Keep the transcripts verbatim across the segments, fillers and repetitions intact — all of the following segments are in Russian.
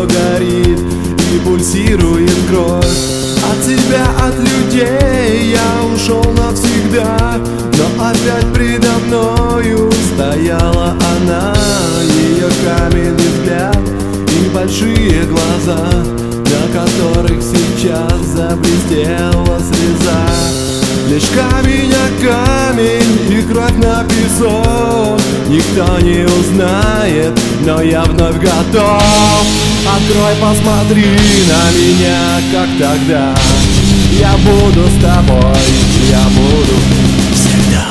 все горит и пульсирует кровь. От тебя, от людей я ушел навсегда, но опять предо мною стояла она. Ее каменный взгляд и большие глаза, на которых сейчас заблестела слеза. Лишь камень о камень и кровь на песок, никто не узнает, но я вновь готов. Открой, посмотри на меня, как тогда. Я буду с тобой, я буду всегда.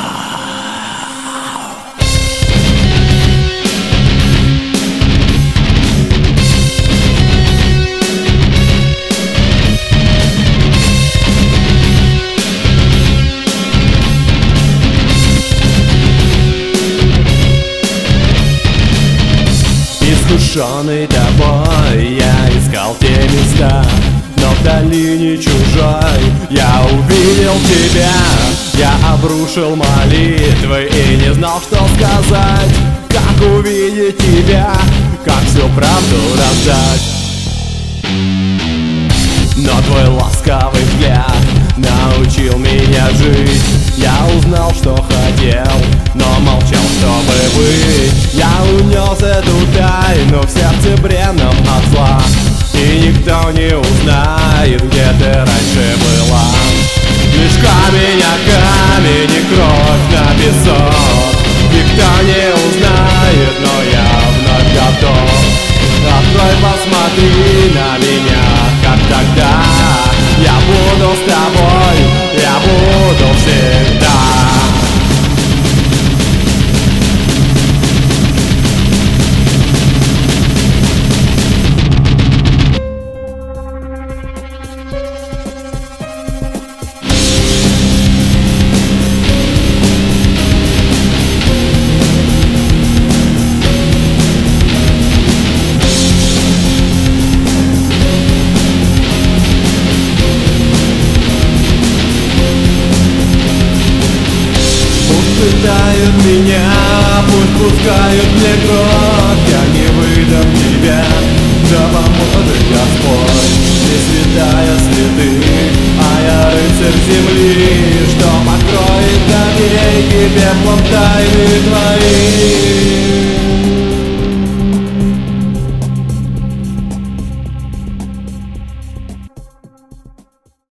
Искушенный тобой, я искал те места, но в долине чужой я увидел тебя. Я обрушил молитвы и не знал, что сказать. Как увидеть тебя, как всю правду раздать. Но твой ласковый взгляд научил меня жить. Я узнал, что хотел, но молчал, чтобы быть. Я унес эту тайну в сердце бренном от зла, и никто не узнает, где ты раньше была. Лишь камень о камень и кровь на песок, никто не узнает, но я вновь готов. Открой, посмотри на меня, как тогда. Я буду с тобой, я буду всегда. Пытают меня, пусть пускают мне кровь, я не выдам тебя, да поможет Господь. Ты святая святых, а я рыцарь земли, что покроет навеки пеплом тайны твои.